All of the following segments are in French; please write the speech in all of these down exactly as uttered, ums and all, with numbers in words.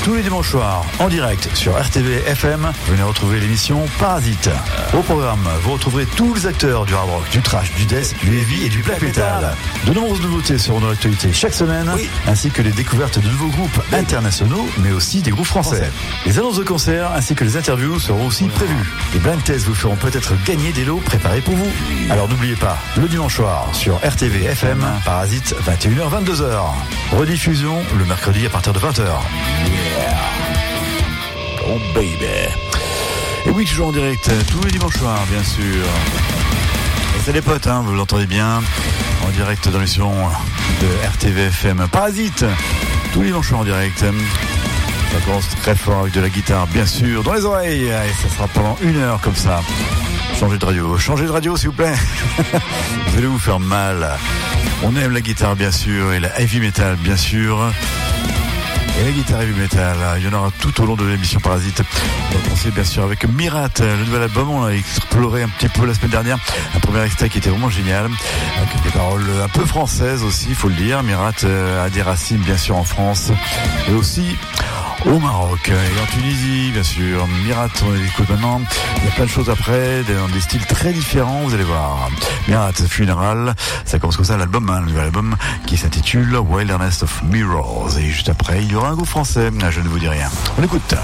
tous les dimanches soirs, en direct sur R T V F M. Venez retrouver l'émission Parasite. Au programme, vous retrouverez tous les acteurs du hard rock, du thrash, du death, du heavy et du black metal. De nombreuses nouveautés seront dans l'actualité chaque semaine, oui. ainsi que les découvertes de nouveaux groupes oui. internationaux, mais aussi des groupes français. français. Les annonces de concerts ainsi que les interviews seront aussi prévues. Les blind tests vous feront peut-être gagner des lots préparés pour vous. Alors n'oubliez pas, le dimanche soir sur R T V F M, Parasite, vingt et une heures vingt-deux heures. Rediffusion le mercredi à partir de vingt heures. Yeah. Oh baby. Et oui, toujours en direct, tous les dimanches soirs, bien sûr. Et c'est les potes, hein, vous l'entendez bien, en direct dans l'émission de R T V F M. Parasite, tous les dimanches soirs en direct. Ça commence très fort avec de la guitare, bien sûr, dans les oreilles. Et ça sera pendant une heure comme ça. Changez de radio, changez de radio s'il vous plaît. Vous allez vous faire mal. On aime la guitare, bien sûr, et la heavy metal, bien sûr. Et la guitare heavy metal, il y en aura tout au long de l'émission Parasite. On va commencer bien sûr avec Mirat, le nouvel album. On l'a exploré un petit peu la semaine dernière. Un premier extrait qui était vraiment génial, avec des paroles un peu françaises aussi, il faut le dire. Mirat a des racines bien sûr en France et aussi au Maroc et en Tunisie, bien sûr. Mirat, on les écoute maintenant. Il y a plein de choses après, dans des styles très différents, vous allez voir. Mirat, Funeral, ça commence comme ça, l'album, hein, le nouvel album qui s'intitule Wilderness of Mirrors. Et juste après, il y aura un groupe français, je ne vous dis rien. On écoute.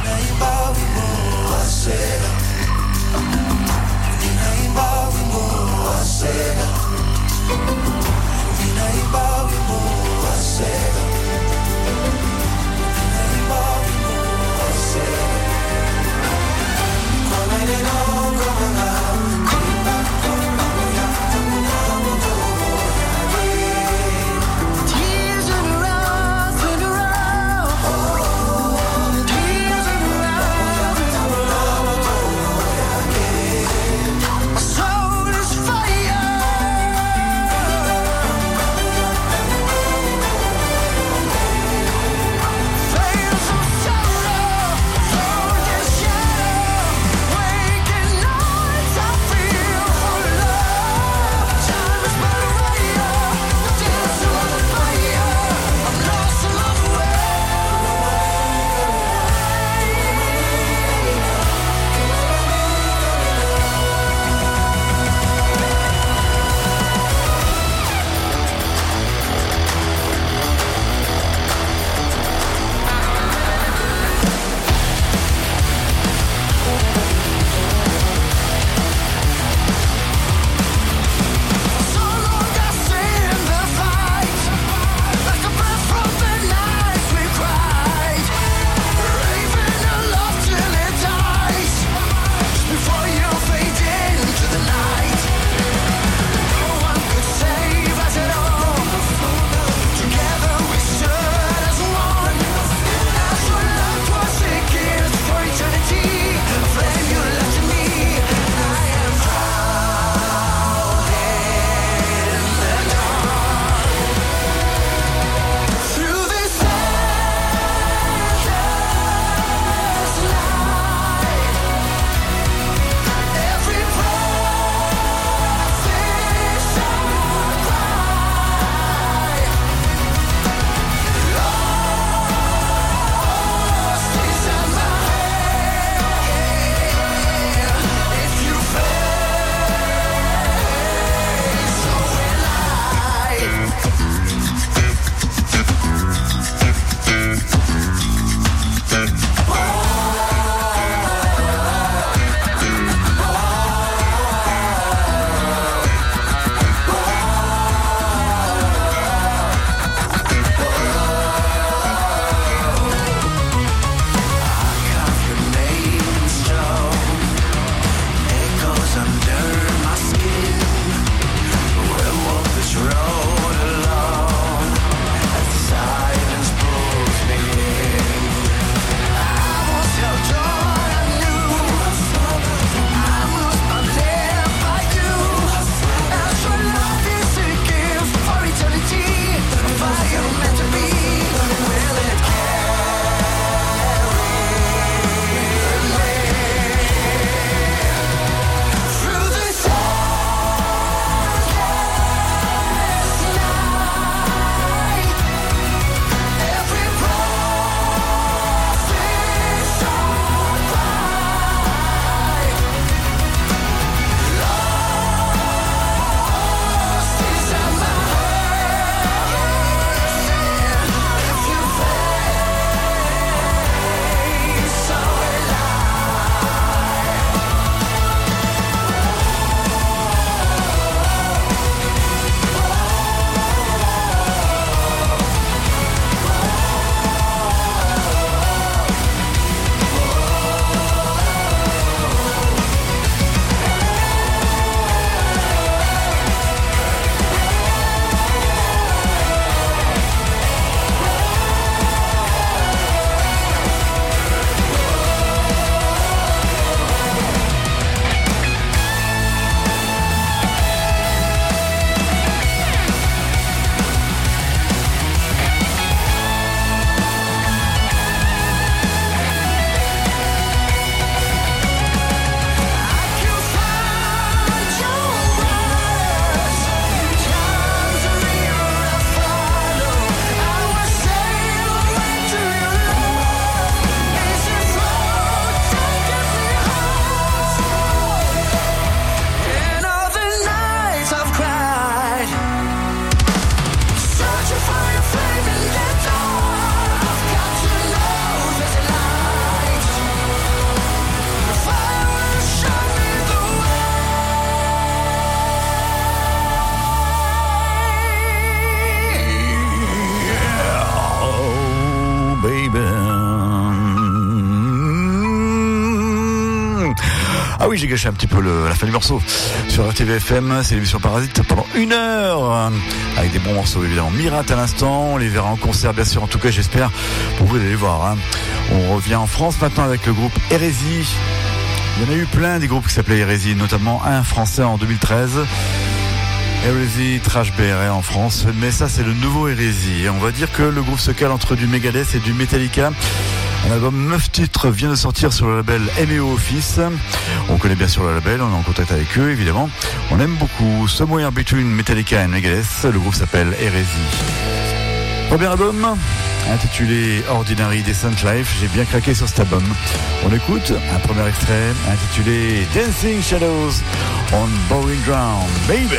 oui, j'ai gâché un petit peu le, la fin du morceau. Sur R T V F M, c'est l'émission Parasite pendant une heure. Avec des bons morceaux, évidemment. Mirat à l'instant, on les verra en concert, bien sûr. En tout cas, j'espère pour vous d'aller voir. Hein. On revient en France maintenant avec le groupe Hérésie. Il y en a eu plein des groupes qui s'appelaient Hérésie, notamment un français en deux mille treize. Hérésie, Trash B R A en France, mais ça c'est le nouveau Hérésie. On va dire que le groupe se cale entre du Megadeth et du Metallica. Un album neuf titres vient de sortir sur le label M E O Office. On connaît bien sûr le label, on est en contact avec eux évidemment. On aime beaucoup Somewhere Between Metallica et Megadeth. Le groupe s'appelle Hérésie. Premier album intitulé Ordinary Decent Life. J'ai bien craqué sur cet album. On écoute un premier extrait intitulé Dancing Shadows on Bowling Ground, Baby.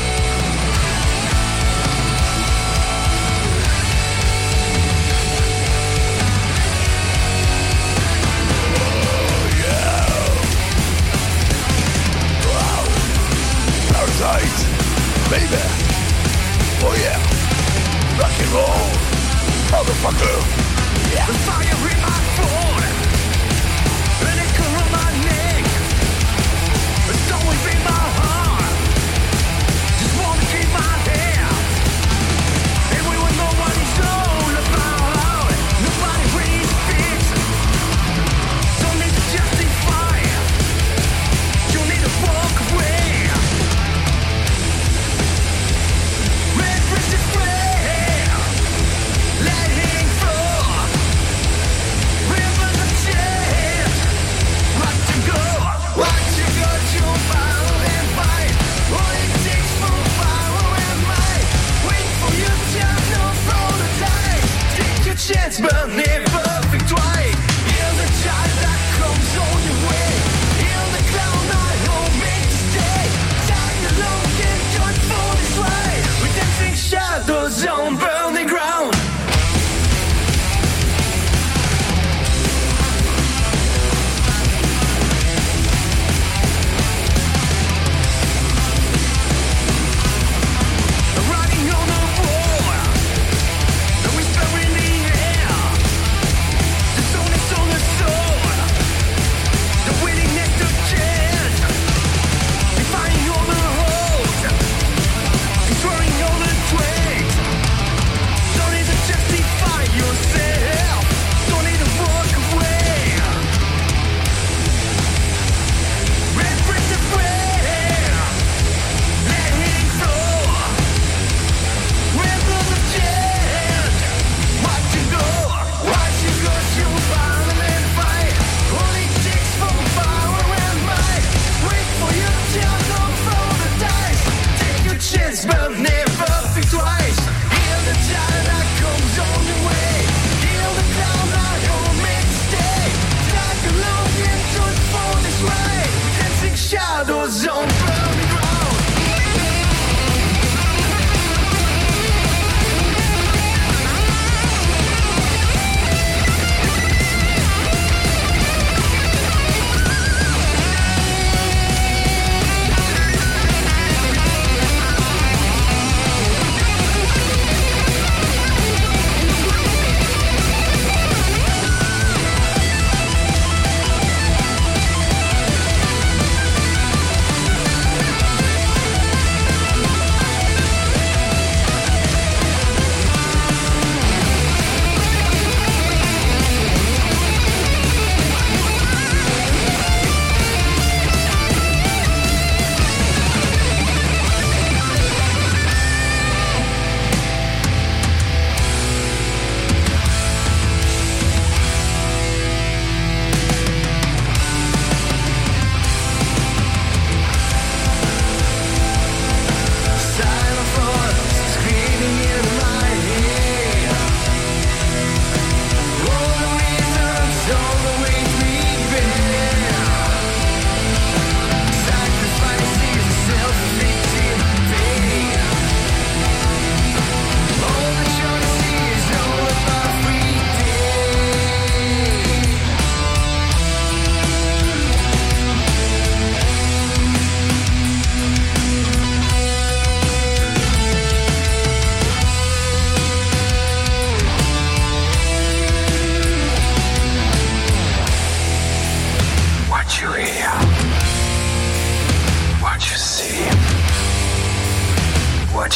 Baby, oh yeah, rock and roll, motherfucker. Yeah. The fire in my throat, the nickel on my neck, it's always in my heart.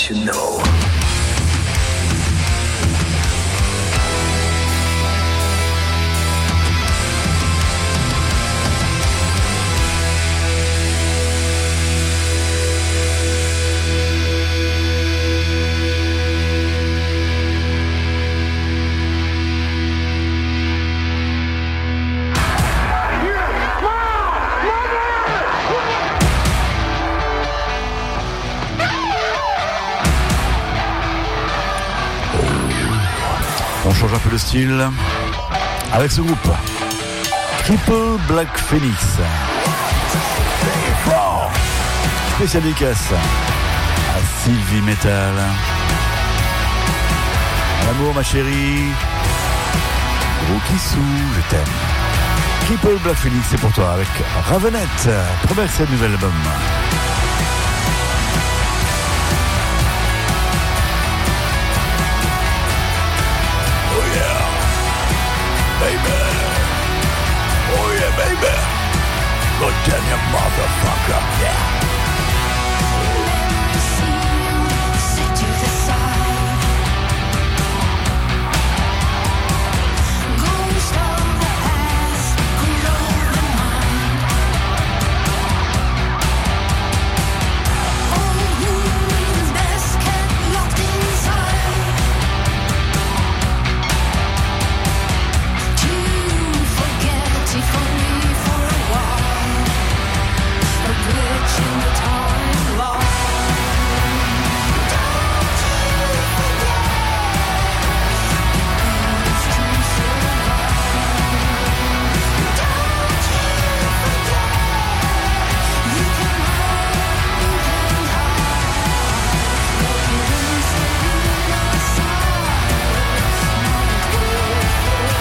let you know. On change un peu le style avec ce groupe Triple Black Phoenix. Spécial dédicace à Sylvie Metal. À l'amour ma chérie, gros kissou, je t'aime. Triple Black Phoenix, c'est pour toi avec Ravenette, premier extrait du nouvel album. Baby, oh yeah, baby. Go tell your motherfucker, yeah. Sit to the side. Ghost of the past, control the mind. Old wounds best kept locked inside. If only for a while, a glitch in the timeline. Don't you forget, it means to survive. Don't you forget, you can run, you can hide, but you didn't say aside. Not good for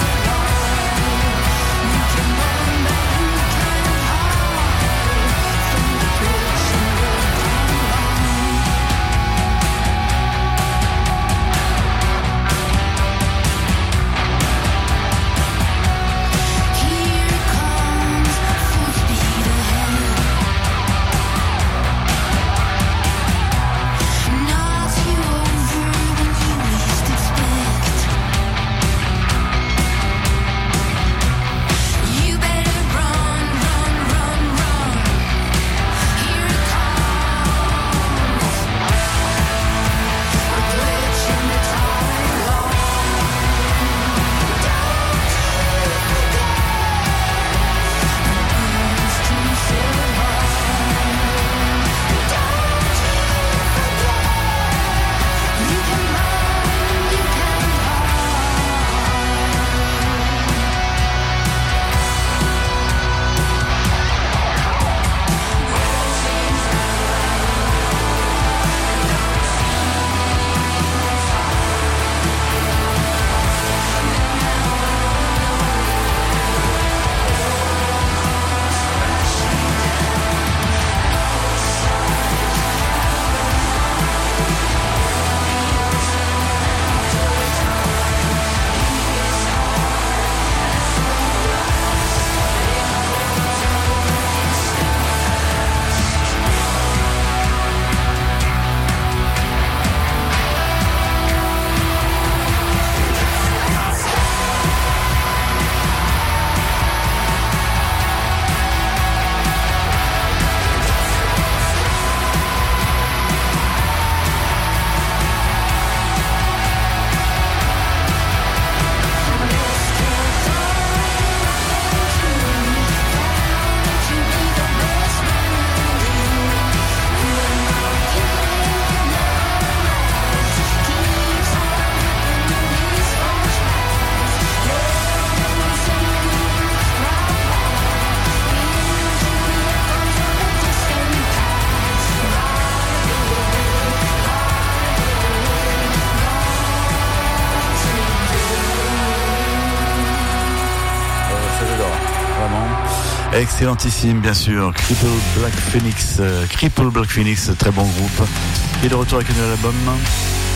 Excellentissime, bien sûr. Triple Black Phoenix. Euh, Triple Black Phoenix, très bon groupe. Et de retour avec un nouvel album.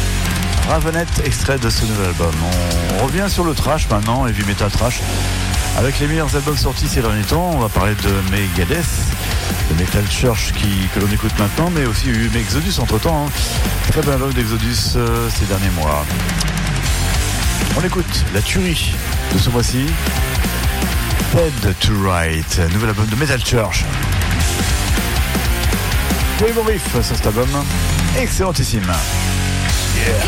Ravenette, extrait de ce nouvel album. On revient sur le trash maintenant, heavy metal trash, Avec les meilleurs albums sortis ces derniers temps, on va parler de Megadeth, de Metal Church qui, que l'on écoute maintenant, mais aussi eu Exodus entre temps. Hein. Très bon album d'Exodus euh, ces derniers mois. On écoute la tuerie de ce mois-ci, Dead to Right, nouvel album de Metal Church. Très bon riff sur cet album, excellentissime. Yeah.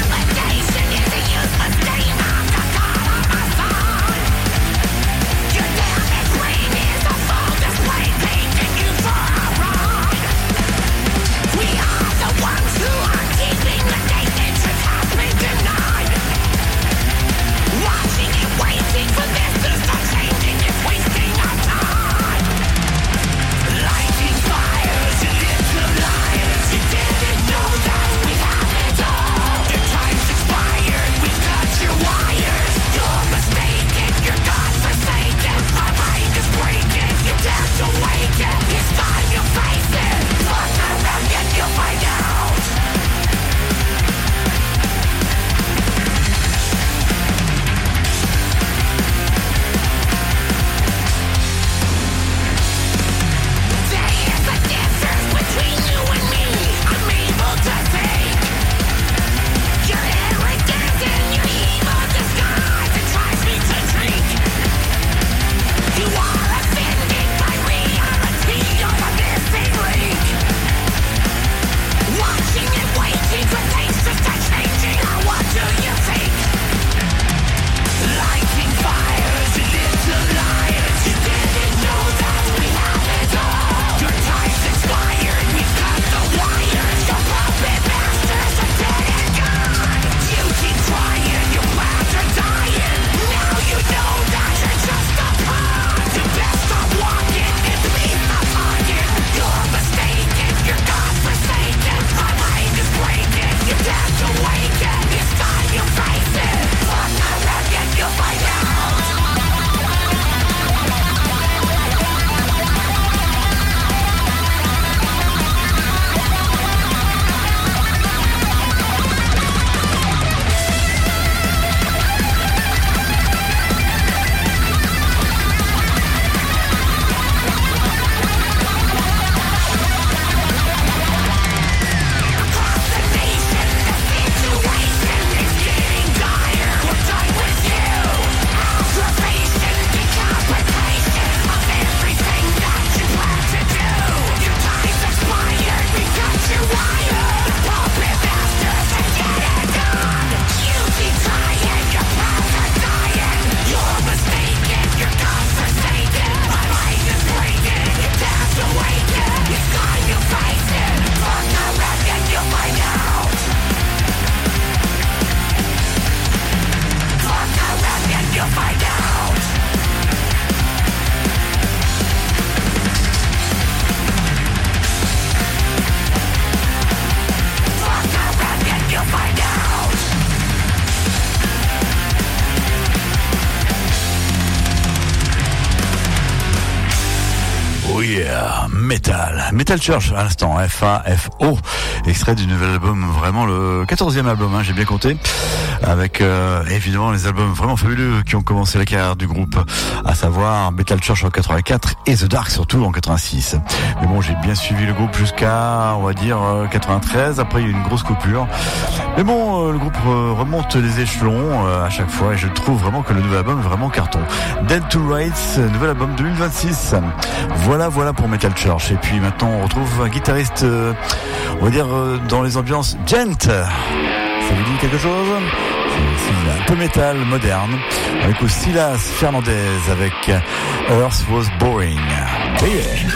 Metal, Metal Church à l'instant, F A F O, extrait du nouvel album, vraiment le quatorzième album, hein, j'ai bien compté, avec euh, évidemment les albums vraiment fabuleux qui ont commencé la carrière du groupe, à savoir Metal Church en quatre-vingt-quatre et The Dark surtout en quatre-vingt-six. Mais bon, j'ai bien suivi le groupe jusqu'à, on va dire, quatre-vingt-treize, après il y a eu une grosse coupure. Mais bon, euh, le groupe euh, remonte les échelons euh, à chaque fois et je trouve vraiment que le nouvel album est vraiment carton. Dead to Rights, nouvel album deux mille vingt-six. Voilà, voilà pour Metal Church. Et puis maintenant, on retrouve un guitariste, euh, on va dire, euh, dans les ambiances gent. Ça vous dit quelque chose ? C'est un peu métal, moderne. Avec aussi Silas Fernandez avec Earth Was Boring. Yeah.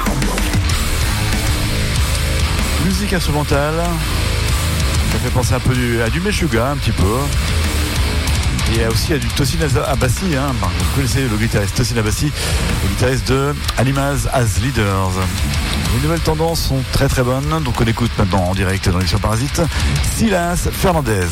Musique instrumentale. Ça fait penser un peu du, à du Meshuggah, un petit peu. Et aussi à du Tosin Abasi, hein. Vous connaissez le guitariste Tosin Abasi, le guitariste de Animals as Leaders. Les nouvelles tendances sont très très bonnes, donc on écoute maintenant en direct dans l'émission Parasite Silas Fernandez.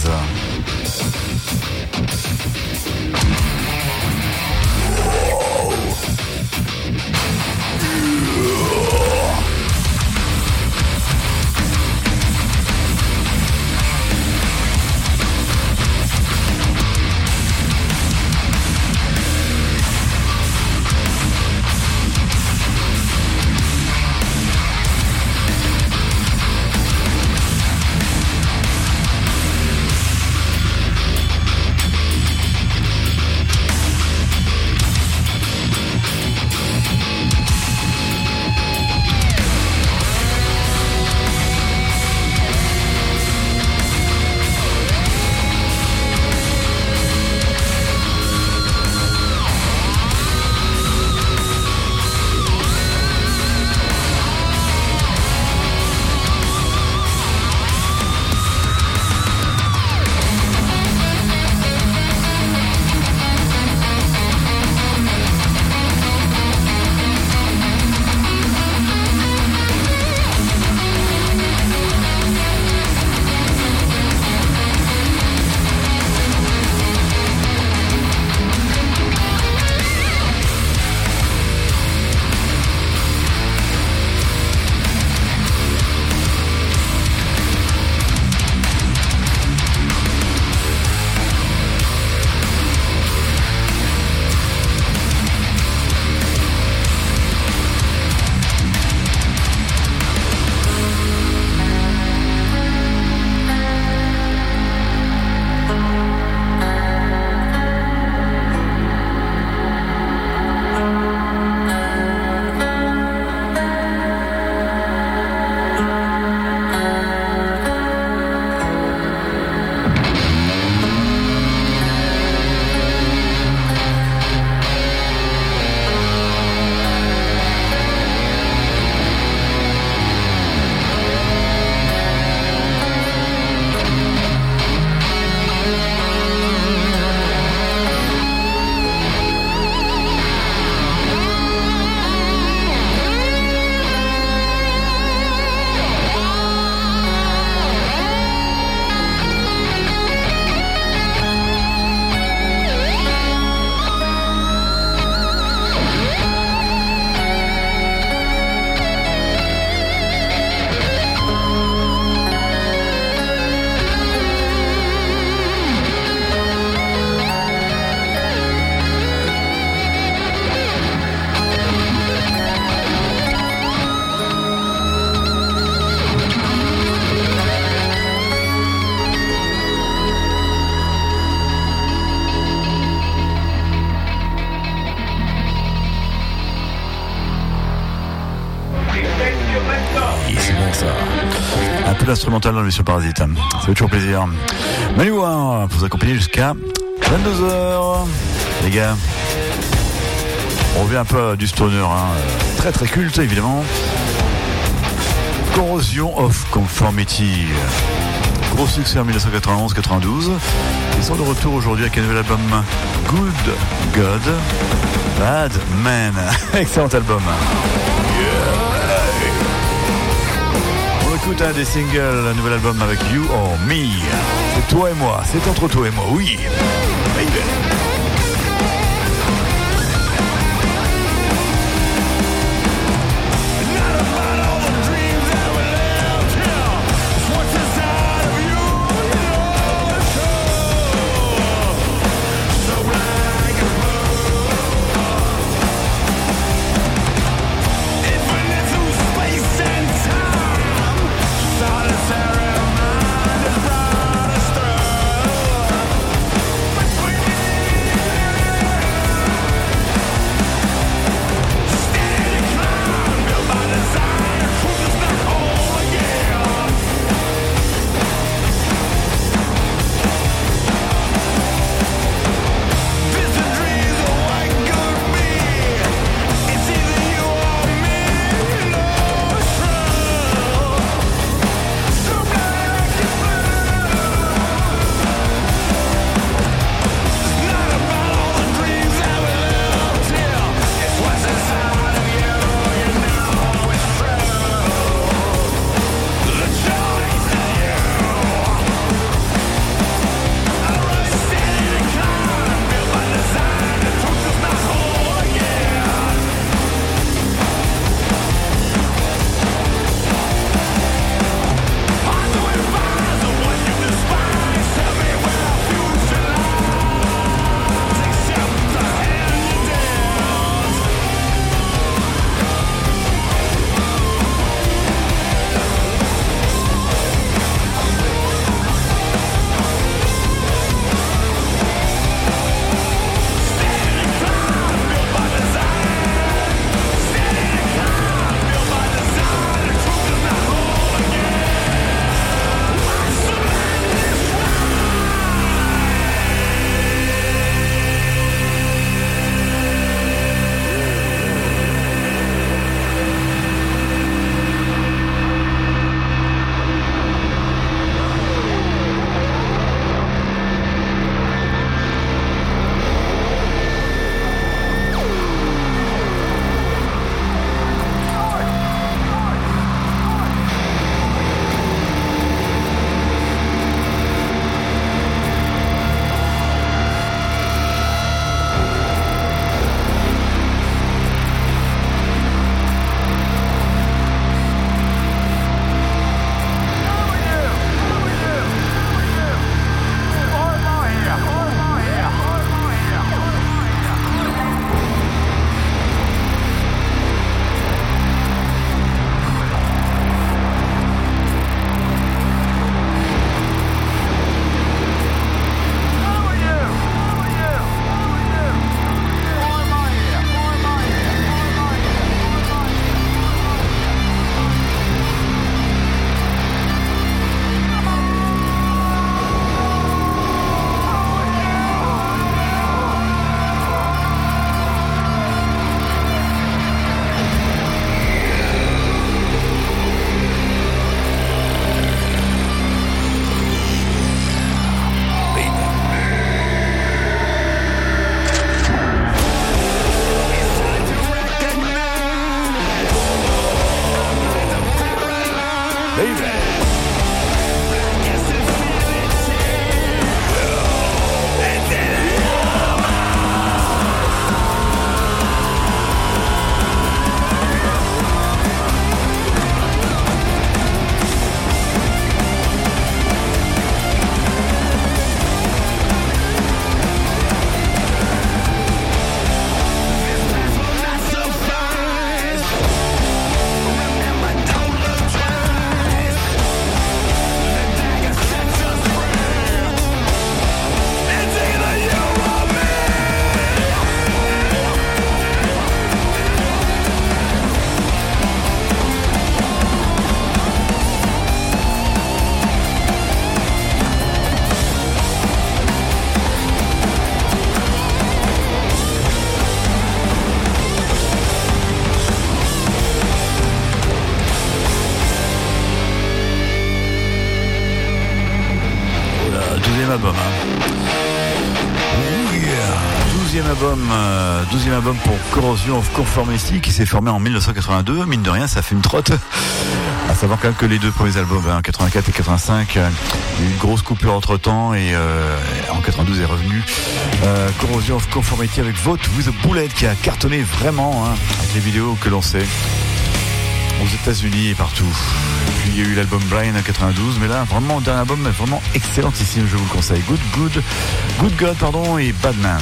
peu d'instrumental dans l'émission Parasite. Ça fait toujours plaisir. Manu War, pour vous accompagner jusqu'à vingt-deux heures. Les gars, on revient un peu du stoner, hein. Très très culte évidemment. Corrosion of Conformity. Gros succès en dix-neuf cent quatre-vingt-onze quatre-vingt-douze. Ils sont de retour aujourd'hui avec un nouvel album Good God, Bad Man. Excellent album. On écoute un des singles, un nouvel album avec You or Me. C'est toi et moi, c'est entre toi et moi, oui. Baby. album, euh, douzième album pour Corrosion of Conformity qui s'est formé en dix-neuf cent quatre-vingt-deux. Mine de rien, ça fait une trotte. À savoir quand même que les deux premiers albums, hein, quatre-vingt-quatre et quatre-vingt-cinq, euh, il y a eu une grosse coupure entre temps et euh, en quatre-vingt-douze est revenu euh, Corrosion of Conformity avec Vote with a Bullet qui a cartonné vraiment, hein, avec les vidéos que l'on sait aux États-Unis et partout. Puis il y a eu l'album Blind en quatre-vingt-douze, mais là vraiment le dernier album est vraiment excellentissime, je vous le conseille. Good Good, Good God pardon et Bad Man.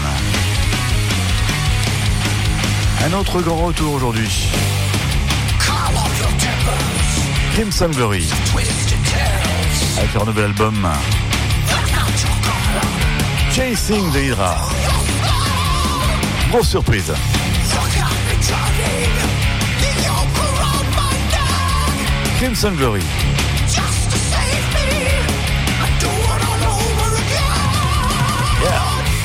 Un autre grand retour aujourd'hui. Crimson Glory avec leur nouvel album Chasing the Hydra. Grosse surprise. Crimson Glory. Yeah.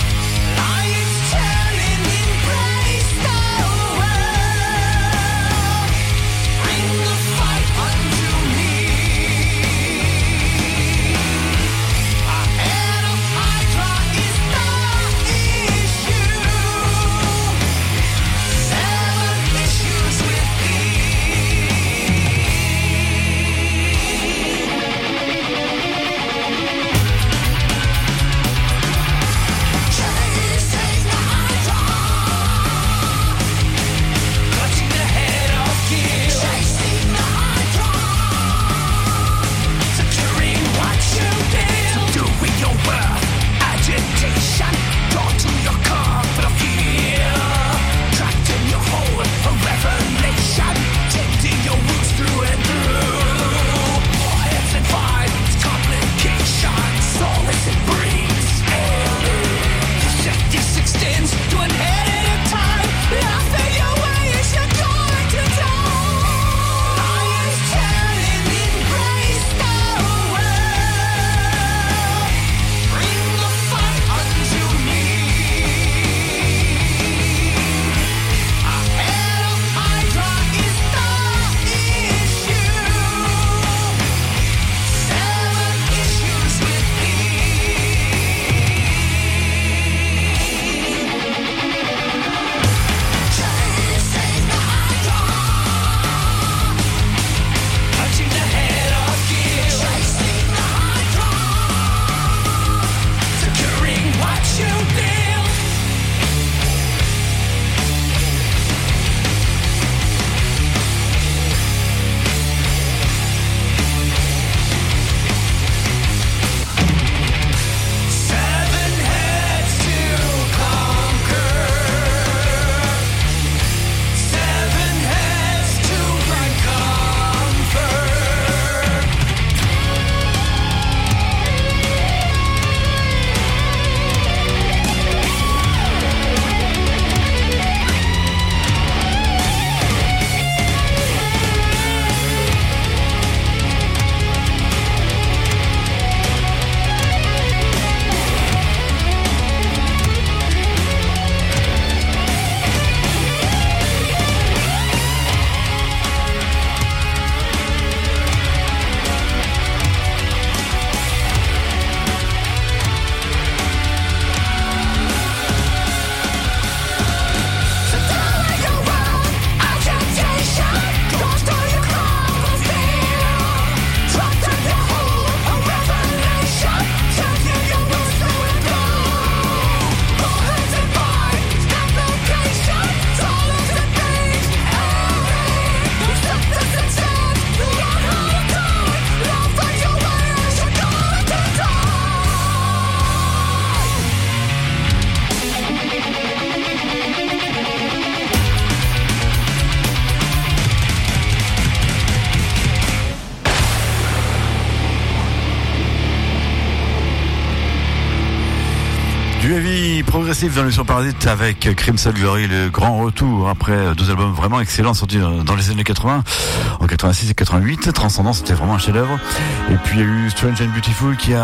Du heavy progressif dans l'émission Parasite avec Crimson Glory, le grand retour après deux albums vraiment excellents sortis dans les années quatre-vingts, en quatre-vingt-six et quatre-vingt-huit. Transcendance, c'était vraiment un chef-d'œuvre. Et puis il y a eu Strange and Beautiful qui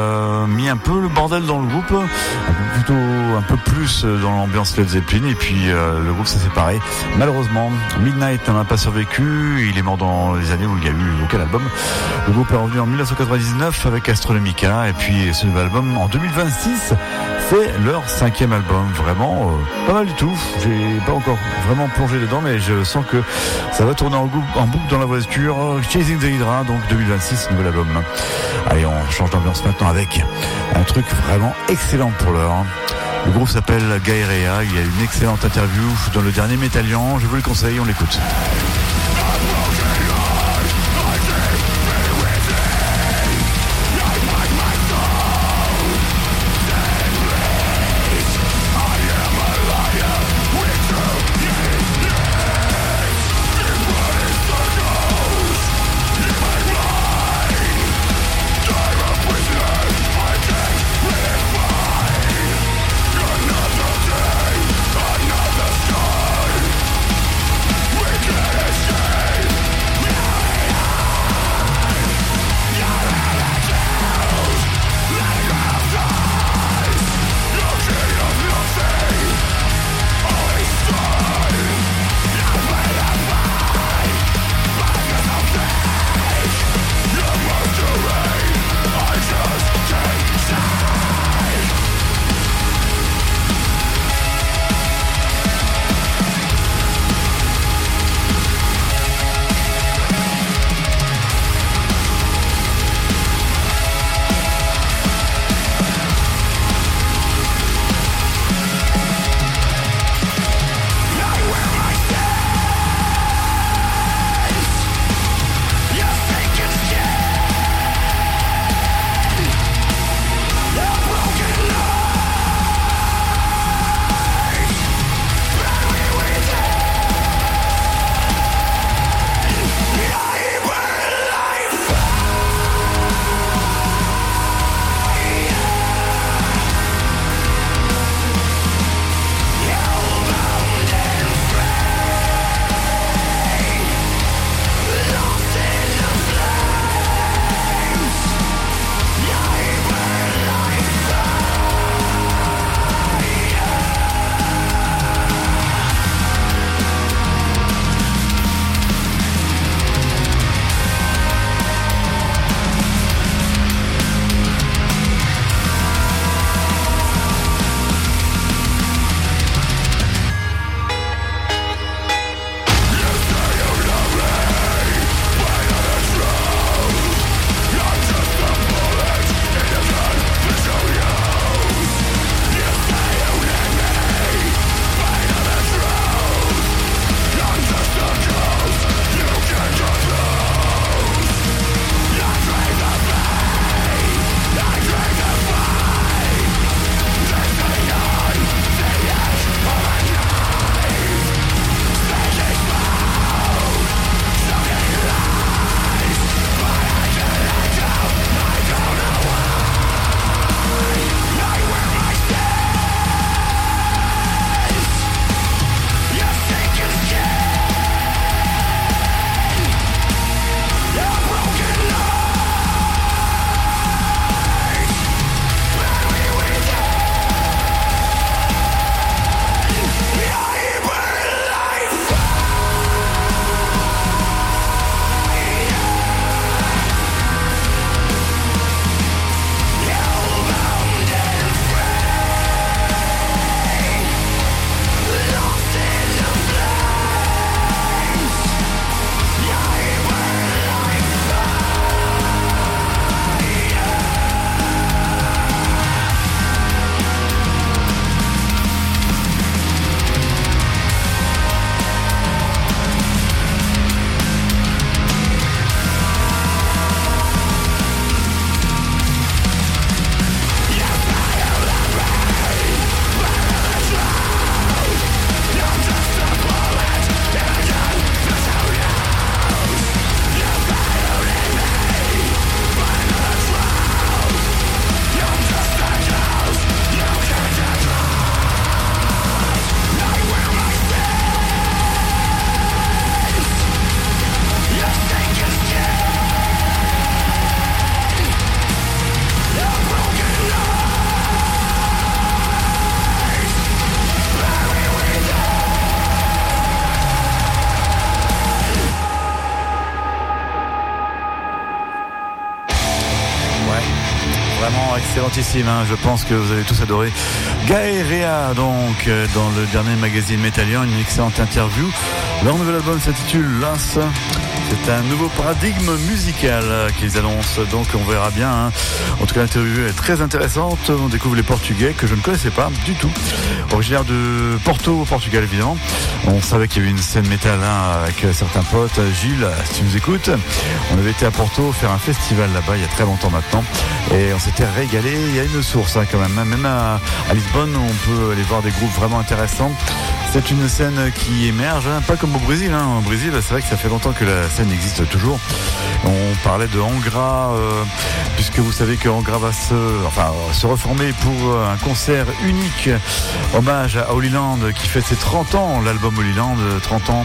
a mis un peu le bordel dans le groupe, un peu plutôt un peu plus dans l'ambiance Led Zeppelin. Et puis euh, le groupe s'est séparé. Malheureusement, Midnight n'en a pas survécu. Il est mort dans les années où il y a eu aucun album. Le groupe est revenu en dix-neuf cent quatre-vingt-dix-neuf avec Astronomica. Et puis ce nouvel album en deux mille vingt-six, c'est et leur cinquième album. Vraiment euh, pas mal du tout. J'ai pas encore vraiment plongé dedans, mais je sens que ça va tourner en, gou- en boucle dans la voiture. Chasing the Hydra, donc deux mille vingt-six, nouvel album. Allez, on change d'ambiance maintenant avec un truc vraiment excellent pour l'heure. Le groupe s'appelle Gaïrea. Il y a une excellente interview dans le dernier Métallian. Je vous le conseille, on l'écoute. Excellentissime, hein. Je pense que vous avez tous adoré Gaerea, donc, dans le dernier magazine Metallian, une excellente interview. Leur nouvel album s'intitule Las. C'est un nouveau paradigme musical qu'ils annoncent, donc on verra bien. Hein. En tout cas, l'interview est très intéressante. On découvre les Portugais que je ne connaissais pas du tout. Originaire de Porto, au Portugal, évidemment. On savait qu'il y avait une scène métal hein, avec certains potes. Gilles, si tu nous écoutes, on avait été à Porto faire un festival là-bas il y a très longtemps maintenant. Et on s'était régalé. Il y a une source hein, quand même. Même à, à Lisbonne, on peut aller voir des groupes vraiment intéressants. C'est une scène qui émerge, hein, pas comme au Brésil. Hein. Au Brésil, c'est vrai que ça fait longtemps que la scène existe toujours. On parlait de Angra, euh, puisque vous savez que Angra va se, enfin, se reformer pour un concert unique, hommage à Holy Land qui fait ses trente ans, l'album Holy Land, trente ans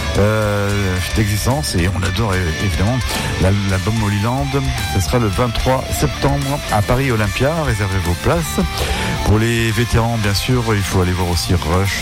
euh, d'existence, et on adore évidemment l'album Holy Land. Ce sera le vingt-trois septembre à Paris Olympia. Réservez vos places. Pour les vétérans, bien sûr, il faut aller voir aussi Rush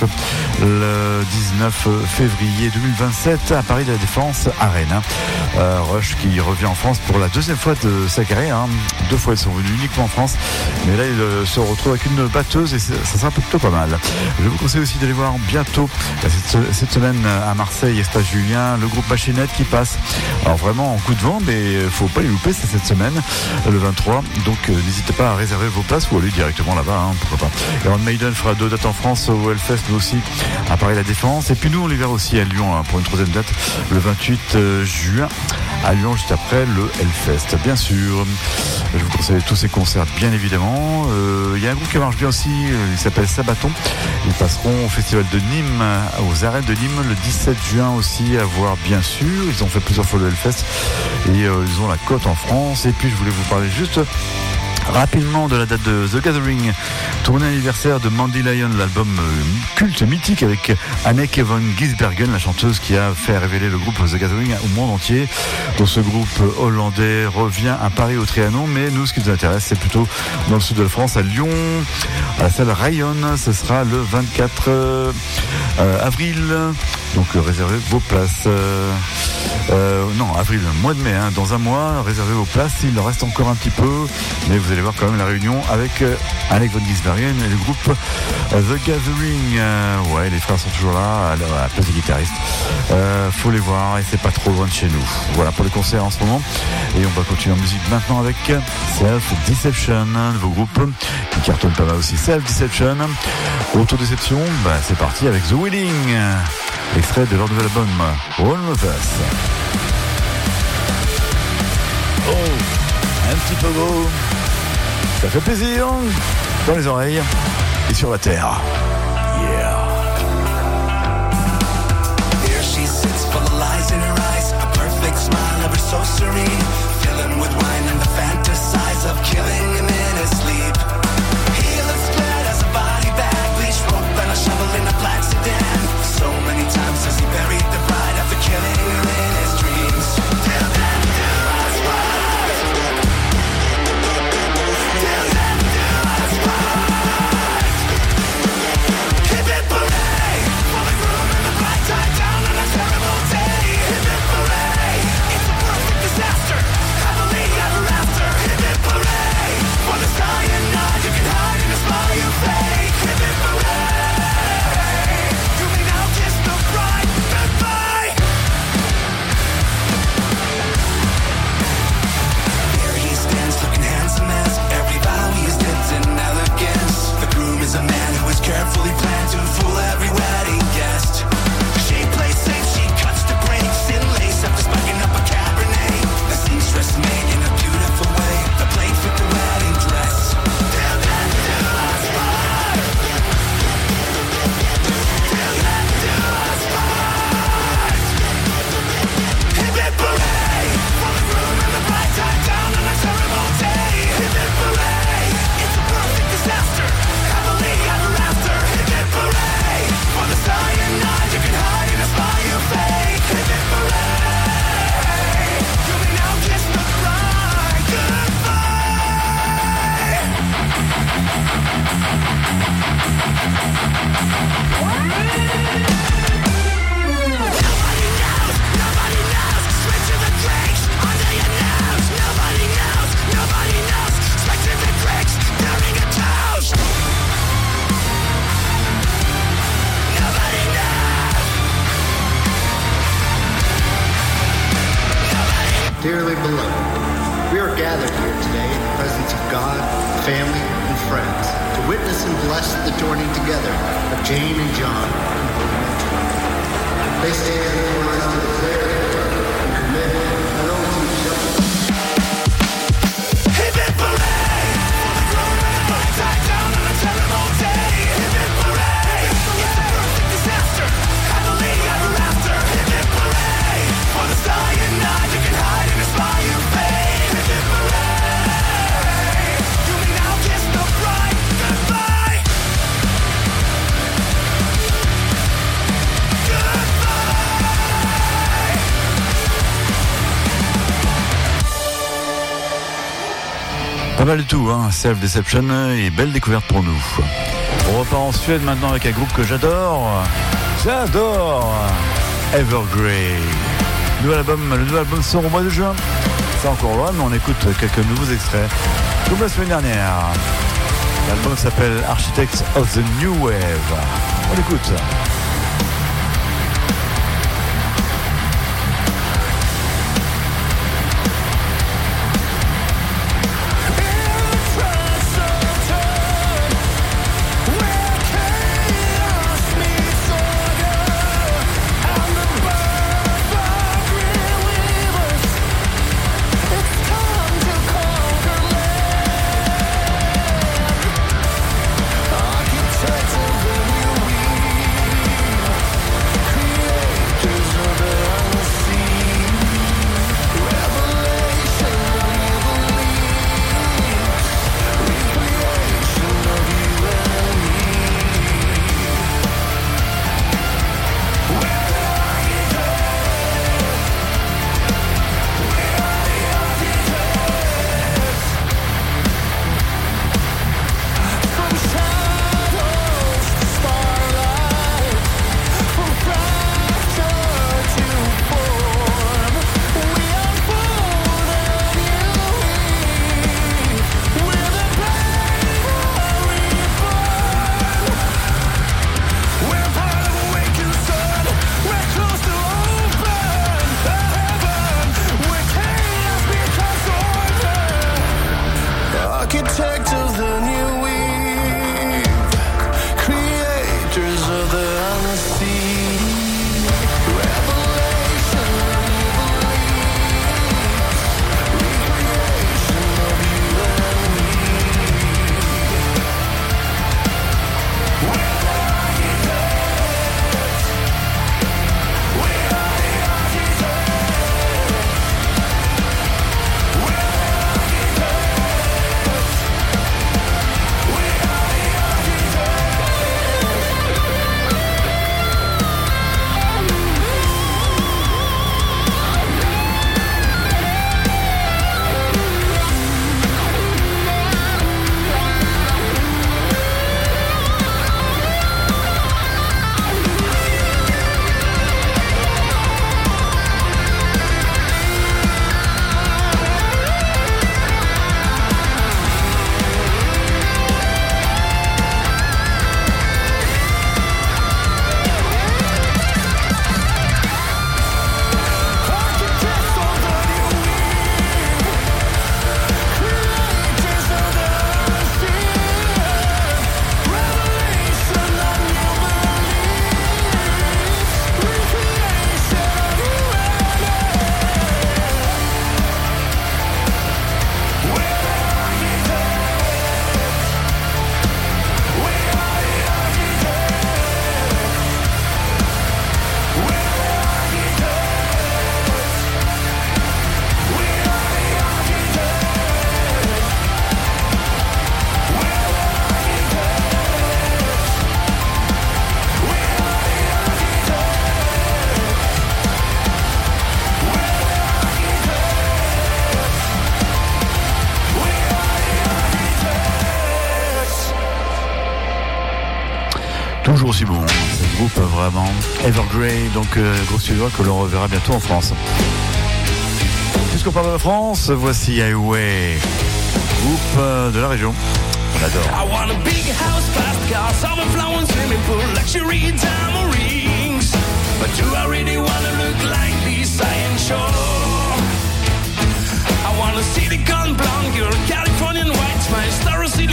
le dix-neuf février deux mille vingt-sept à Paris de la Défense Arena. Euh, Rush qui revient en France pour la deuxième fois de sa carrière. Hein. Deux fois ils sont venus uniquement en France, mais là ils euh, se retrouvent avec une batteuse et ça sera plutôt pas mal. Je vous conseille aussi d'aller voir bientôt cette, cette semaine à Marseille, Espace Julien, le groupe Machinette qui passe. Alors vraiment en coup de vent, mais faut pas les louper, c'est cette semaine, le vingt-trois. Donc euh, n'hésitez pas à réserver vos places ou aller directement là-bas, hein, pourquoi pas. Iron Maiden fera deux dates en France au Hellfest, mais aussi à Paris La Défense. Et puis nous on les verra aussi à Lyon hein, pour une troisième date le vingt-huit juin à Lyon, juste après le Hellfest, bien sûr. Je vous conseille tous ces concerts, bien évidemment. Il euh, y a un groupe qui marche bien aussi, il s'appelle Sabaton. Ils passeront au festival de Nîmes, aux arènes de Nîmes, le dix-sept juin aussi, à voir, bien sûr. Ils ont fait plusieurs fois le Hellfest et euh, ils ont la cote en France. Et puis je voulais vous parler juste rapidement de la date de The Gathering, tournée anniversaire de Mandy Lion, l'album culte mythique avec Anneke van Gisbergen, la chanteuse qui a fait révéler le groupe The Gathering au monde entier. Donc ce groupe hollandais revient à Paris au Trianon, mais nous ce qui nous intéresse c'est plutôt dans le sud de la France, à Lyon, à la salle Rayon. Ce sera le vingt-quatre euh, avril, donc euh, réservez vos places. Euh, euh, non, avril, mois de mai, hein, dans un mois, réservez vos places, il en reste encore un petit peu, mais vous allez voir quand même la réunion avec euh, Alec Von Gisbergen et le groupe euh, The Gathering. Euh, ouais, les frères sont toujours là à la, à la place des guitaristes. Euh, faut les voir et c'est pas trop loin de chez nous. Voilà pour les concerts en ce moment. Et on va continuer en musique maintenant avec Self Deception, un nouveau groupe qui cartonne pas mal aussi. Self Deception. Autodéception, bah, c'est parti avec The Willing, extrait de leur nouvel album All of Us. Oh, un petit peu beau. Ça fait plaisir dans les oreilles et sur la terre. Yeah. Here she sits full of lies in her eyes, a perfect smile ever so serene, filling with wine and the fantasize of killing him in his sleep. He looks good as a body bag, bleach rope and a shovel in a black sedan. So many times has he buried the bride after killing her in his dreams. Till then, do us right. Till then, do us right. family and friends to witness and bless the joining together of Jane and John. They stand for us to declare and commit not only to each other. Hip hip hooray! For the grown men might die down on a terrible day. Hip hip hooray! It's a perfect disaster. Happily ever after. Hip hip hooray! For the cyanide you can hide and aspire your fate. Hip hip hooray! You may now kiss the bride goodbye. Pas mal du tout, hein. Self-Deception et belle découverte pour nous. On repart en Suède maintenant avec un groupe que j'adore. J'adore Evergrey. Nouvel album, le nouvel album sort au mois de juin. C'est encore loin, mais on écoute quelques nouveaux extraits. Comme la semaine dernière. L'album s'appelle Architects of the New Wave. On écoute. Toujours aussi bon, ce groupe vraiment. Evergrey, donc euh, gros suivant que l'on reverra bientôt en France. Puisqu'on parle de la France, voici Highway, groupe euh, de la région. On adore. I want a big house, fast cars, overflowing swimming pool, luxury diamond rings. But do I really wanna look like this? I ain't sure. I want a city gone blonde girl, Californian white smile, stars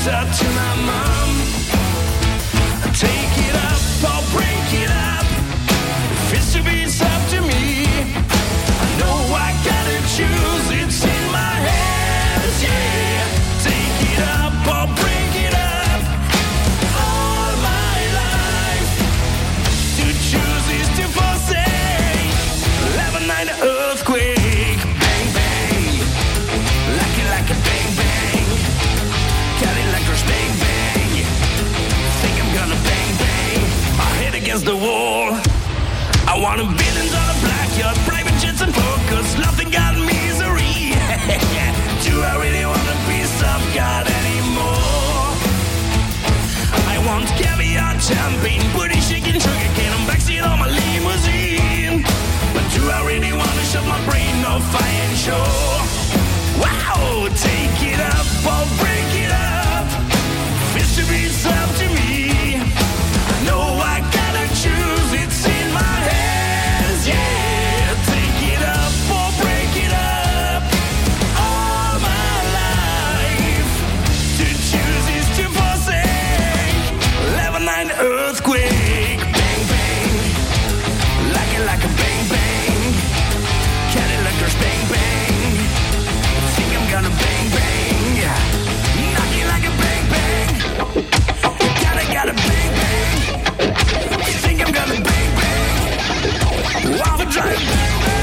pizza to my mom. Take it up or break it up. If it's to be, it's up to me. I know I gotta choose, it's in my hands, yeah. Take it up or break it up. All my life to choose is to forsake. eleven nine earthquake, bang bang. Like it like a bang bang. Cadillac rush, bang bang. Think I'm gonna bang bang. My head against the wall. I want a billion dollar black yacht, private jets and focus. Nothing got misery. Do I really want a piece of God anymore? I want caviar, champagne, booty shaking, sugar cane, and backseat on my limousine. But do I really want to shut my brain off? I ain't sure. Wow, take it up or break it up. Fist to be, it's up to me. I know I gotta choose, it's in my hands, yeah. Take it up or break it up. All my life to choose is to forsake. eleven nine earthquake, bang bang. Like it like a bang bang. Cadillac rush, bang bang. Think I'm gonna bang bang. Knock it like a bang bang. Gotta gotta bang bang. Think I'm gonna bang bang. Off a drive, bang bang.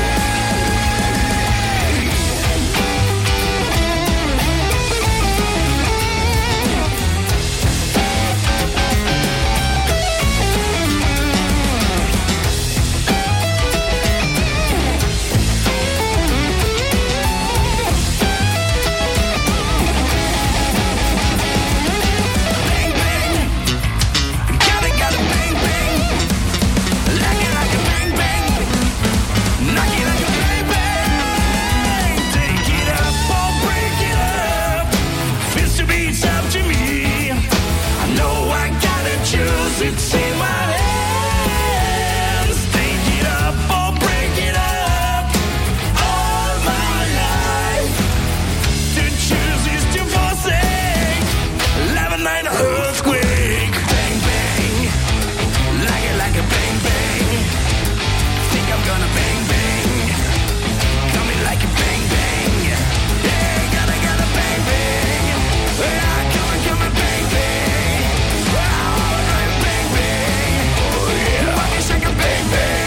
Bang bang. Gotta gotta bang bang. Like it like a bang bang. Knock it like a bang bang. Take it up or break it up. Fist to be, it's up to me. I know I gotta choose, it's in my hands. Take it up or break it up. All my life to choose is to forsake. eleven nine earthquake, bang bang. Like it like a bang bang. Think I'm gonna bang bang. Coming like a bang bang. Yeah, gotta gotta bang bang. Yeah, coming coming bang bang. Wow, bang bang. Oh yeah, mommy shake a bang bang.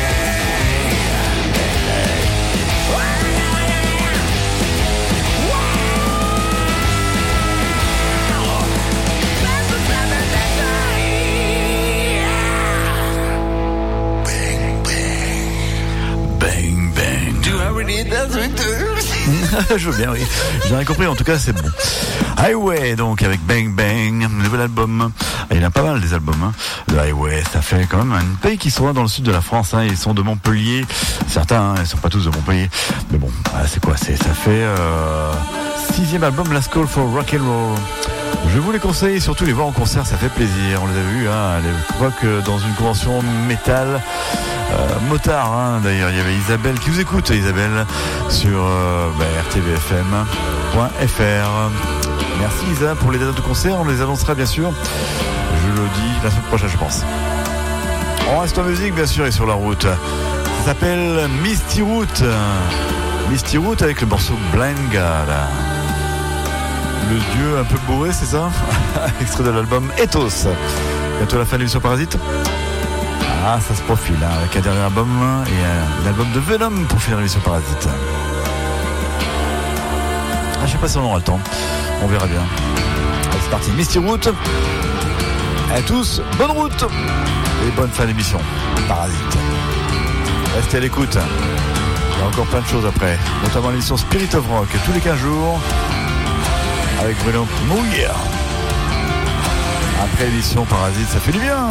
Bang, bang. Do I really need that? Je veux bien, oui. J'ai rien compris, en tout cas, c'est bon. Highway, donc, avec Bang Bang, nouvel album. Ah, il y en a pas mal des albums, hein. Le Highway, ça fait quand même un pays qui sont dans le sud de la France, hein. Ils sont de Montpellier. Certains, hein, ils sont pas tous de Montpellier. Mais bon, voilà, c'est quoi? C'est, ça fait, euh, sixième album, Last Call for Rock and Roll. Je vous les conseille, surtout les voir en concert, ça fait plaisir. On les a vus, hein, à l'époque, dans une convention métal. Euh, motard, hein, d'ailleurs, il y avait Isabelle qui vous écoute, Isabelle, sur euh, bah, R T V F M point F R. Merci Isa pour les dates de concert, on les annoncera bien sûr, je le dis la semaine prochaine, je pense. On reste en musique bien sûr et sur la route. Ça s'appelle Misty Route. Misty Route avec le morceau Blind God. Le dieu un peu bourré, c'est ça? Extrait de l'album Ethos. Bientôt la fin de l'émission Parasite. Ah, ça se profile, hein, avec un dernier album et un, un album de Venom pour finir l'émission Parasite. Ah, je sais pas si on aura le temps. On verra bien. Allez, c'est parti. Misty Route. À tous, bonne route et bonne fin d'émission Parasite. Restez à l'écoute. Il y a encore plein de choses après, notamment l'émission Spirit of Rock tous les quinze jours avec Bruno Mouillère. Après l'émission Parasite, ça fait du bien.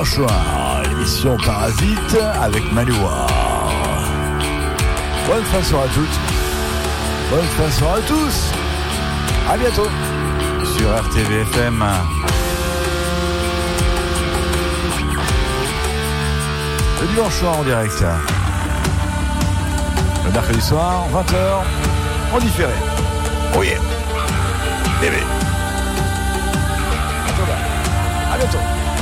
dimanche soir, l'émission Parasite avec Manoir. Bonne fin de soirée à toutes. Bonne fin de soirée à tous. À bientôt sur R T V F M. Le dimanche soir en direct. Le mercredi soir, vingt heures, en différé. Oh yeah. Bébé. À bientôt.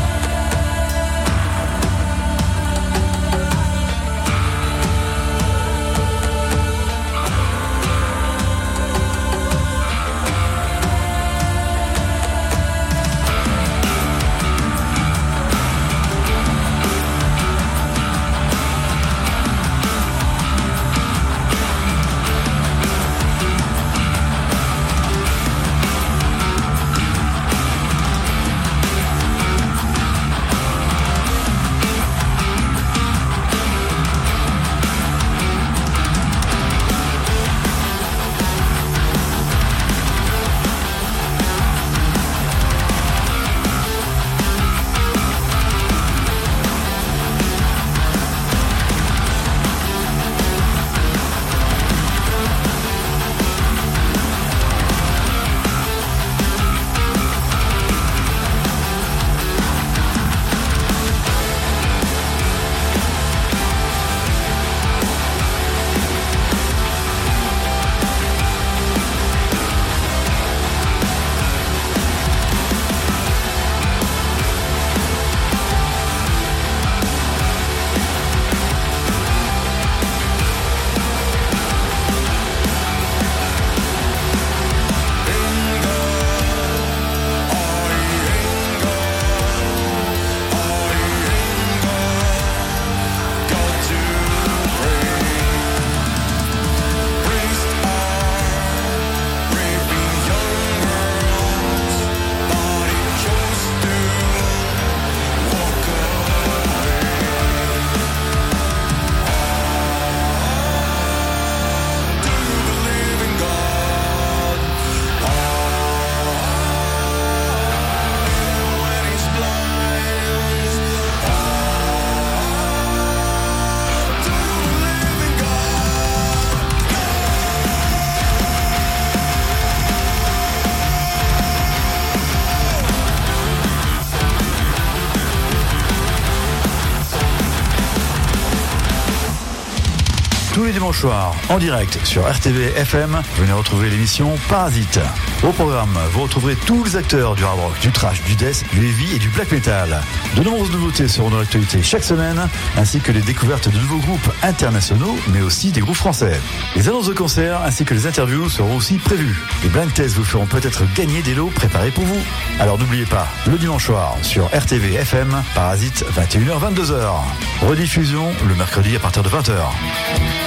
Tous les dimanches soirs, en direct sur R T V F M, venez retrouver l'émission Parasite. Au programme, vous retrouverez tous les acteurs du hard rock, du thrash, du death, du heavy et du black metal. De nombreuses nouveautés seront dans l'actualité chaque semaine, ainsi que les découvertes de nouveaux groupes internationaux, mais aussi des groupes français. Les annonces de concerts ainsi que les interviews seront aussi prévues. Les blind tests vous feront peut-être gagner des lots préparés pour vous. Alors n'oubliez pas, le dimanche soir sur R T V F M, Parasite, vingt et une heures vingt-deux heures. Rediffusion le mercredi à partir de vingt heures.